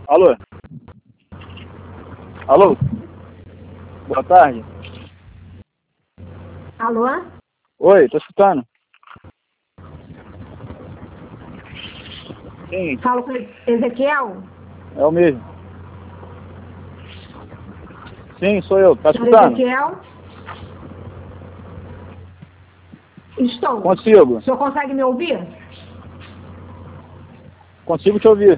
Alô? Alô? Boa tarde. Alô? Oi, tô escutando. Sim, Falo com Ezequiel? é o mesmo. Sim, sou eu. Tá Senhor escutando? Ezequiel? Estou. Consigo. O senhor consegue me ouvir? Consigo te ouvir.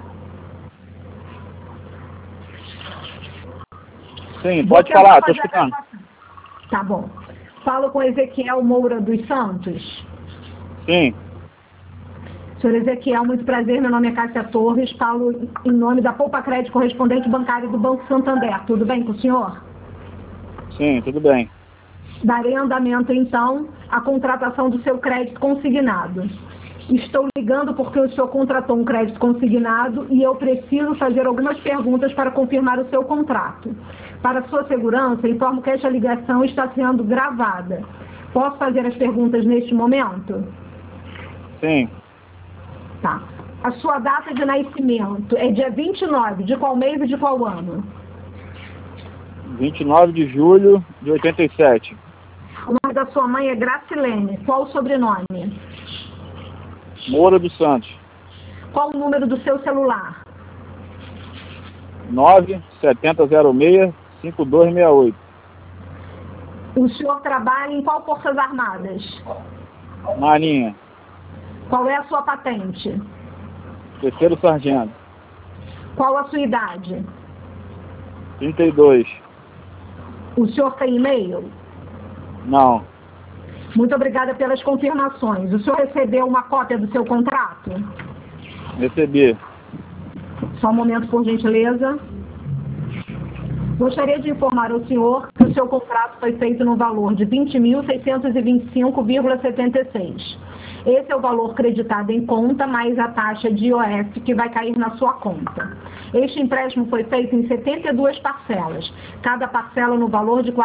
Sim, pode Vou falar, tô fazer a escutando. gravação. Tá bom. Falo com Ezequiel Moura dos Santos. Sim, Senhor Ezequiel, muito prazer. Meu nome é Cássia Torres. Falo em nome da Poupa Crédito, correspondente bancário do Banco Santander. Tudo bem com o senhor? sim, tudo bem. Darei andamento, então, à contratação do seu crédito consignado. Estou ligando porque o senhor contratou um crédito consignado e eu preciso fazer algumas perguntas para confirmar o seu contrato. Para sua segurança, informo que esta ligação está sendo gravada. Posso fazer as perguntas neste momento? Sim, Tá. A sua data de nascimento é dia 29, de qual mês e de qual ano? 29 de julho de 87. O nome da sua mãe é Gracilene. Qual o sobrenome? Moura dos Santos. Qual o número do seu celular? 97006-5268. O senhor trabalha em qual Forças Armadas? Marinha. Qual é a sua patente? Terceiro sargento. Qual a sua idade? 32. O senhor tem e-mail? Não. Muito obrigada pelas confirmações. O senhor recebeu uma cópia do seu contrato? Recebi. Só um momento, por gentileza. Gostaria de informar ao senhor que o seu contrato foi feito no valor de R$ 20.625,76. Esse é o valor creditado em conta, mais a taxa de IOF que vai cair na sua conta. Este empréstimo foi feito em 72 parcelas, cada parcela no valor de R$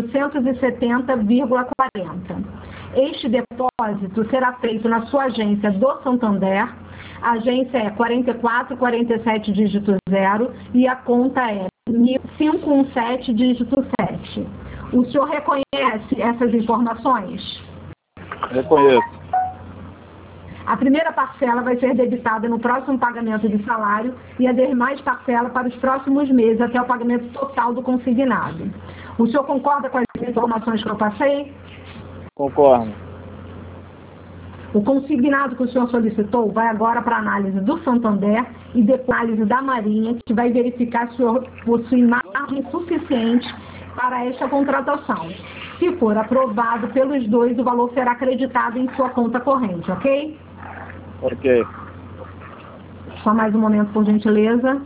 470,40. Este depósito será feito na sua agência do Santander. A agência é 4447 dígito 0 e a conta é 517 dígito 7. O senhor reconhece essas informações? Reconheço. A primeira parcela vai ser debitada no próximo pagamento de salário e a demais parcela para os próximos meses, até o pagamento total do consignado. O senhor concorda com as informações que eu passei? Concordo. O consignado que o senhor solicitou vai agora para a análise do Santander e depois análise da Marinha, que vai verificar se o senhor possui margem suficiente para esta contratação. Se for aprovado pelos dois, o valor será acreditado em sua conta corrente, ok? Ok. Só mais um momento, por gentileza.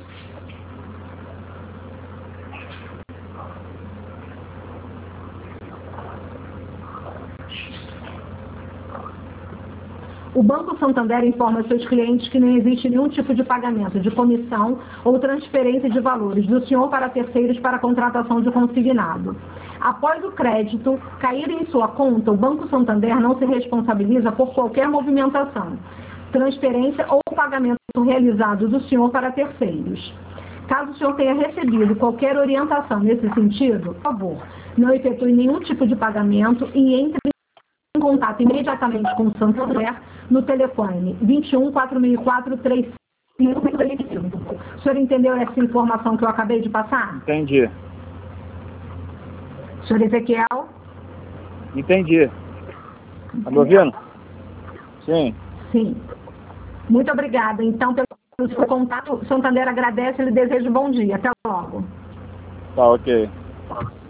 O Banco Santander informa seus clientes que não existe nenhum tipo de pagamento de comissão ou transferência de valores do senhor para terceiros para a contratação de consignado. Após o crédito cair em sua conta, o Banco Santander não se responsabiliza por qualquer movimentação, transferência ou pagamento realizado do senhor para terceiros. Caso o senhor tenha recebido qualquer orientação nesse sentido, por favor, não efetue nenhum tipo de pagamento e entre em contato imediatamente com o Santander no telefone 21 464 3535. O senhor entendeu essa informação que eu acabei de passar? Entendi. Senhor Ezequiel? Entendi. Tá me ouvindo? Sim. Sim. Muito obrigada. Então, pelo seu contato, o Santander agradece e lhe deseja um bom dia. Até logo. Tá, ok.